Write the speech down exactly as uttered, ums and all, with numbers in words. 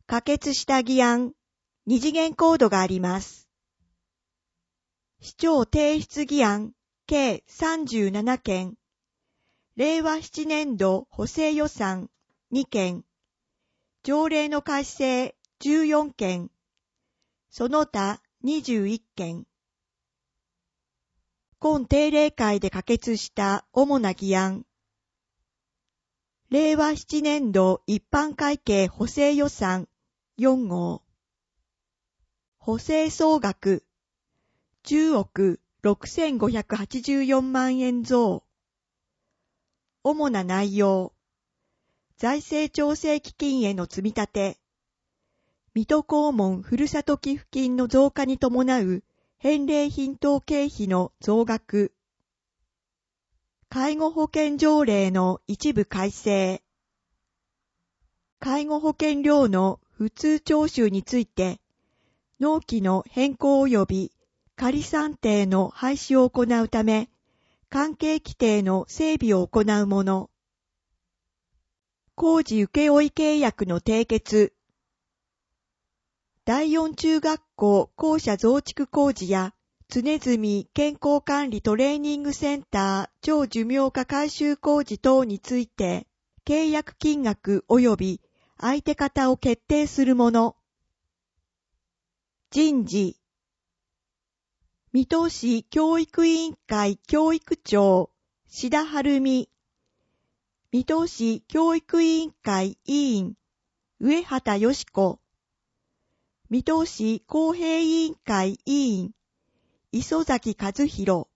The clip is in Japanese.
可決した議案、二次元コードがあります。市長提出議案、計さんじゅうななけん。令和ななねん度補正予算にけん。条例の改正じゅうよんけん。その他にじゅういっけん。今定例会で可決した主な議案。令和ななねん度一般会計補正予算よんごう。補正総額じゅうおくろくせんごひゃくはちじゅうよんまんえん増。主な内容。財政調整基金への積み立て。水戸黄門ふるさと寄付金の増加に伴う返礼品等経費の増額。介護保険条例の一部改正。介護保険料の普通徴収について、納期の変更及び仮算定の廃止を行うため、関係規定の整備を行うもの。工事請負契約の締結。だいよん中学校校舎増築工事や常住健康管理トレーニングセンター超寿命化改修工事等について、契約金額及び相手方を決定するもの。人事。水戸市教育委員会教育長、志田晴美。水戸市教育委員会委員、上畑よし子。水戸市公平委員会委員、磯崎和弘。